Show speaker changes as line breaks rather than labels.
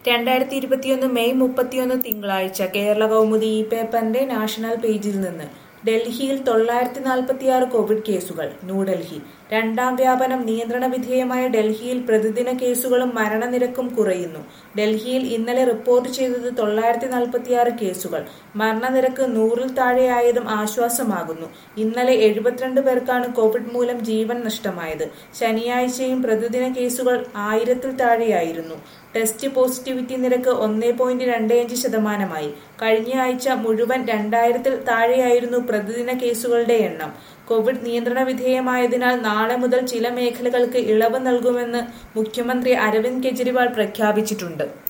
2021 May 31 തിങ്കളാഴ്ച കേരള കൗമുദി ഈ പേപ്പറിന്റെ നാഷണൽ പേജിൽ നിന്ന് ഡൽഹിയിൽ 946 കോവിഡ് കേസുകൾ. ന്യൂഡൽഹി രണ്ടാം വ്യാപനം നിയന്ത്രണ വിധേയമായ ഡൽഹിയിൽ പ്രതിദിന കേസുകളും മരണനിരക്കും കുറയുന്നു. ഡൽഹിയിൽ ഇന്നലെ റിപ്പോർട്ട് ചെയ്തത് 946 കേസുകൾ. മരണനിരക്ക് 100-ൽ താഴെയായതും ആശ്വാസമാകുന്നു. ഇന്നലെ 72 പേർക്കാണ് കോവിഡ് മൂലം ജീവൻ നഷ്ടമായത്. ശനിയാഴ്ചയും പ്രതിദിന കേസുകൾ 1000-ൽ താഴെയായിരുന്നു. ടെസ്റ്റ് പോസിറ്റിവിറ്റി നിരക്ക് 1.25%. കഴിഞ്ഞ ആഴ്ച മുഴുവൻ 2000-ൽ താഴെയായിരുന്നു പ്രതിദിന കേസുകളുടെ എണ്ണം. കോവിഡ് നിയന്ത്രണ വിധേയമായതിനാൽ നാളെ മുതൽ ചില മേഖലകൾക്ക് ഇളവ് നൽകുമെന്ന് മുഖ്യമന്ത്രി അരവിന്ദ് കെജ്രിവാൾ പ്രഖ്യാപിച്ചിട്ടുണ്ട്.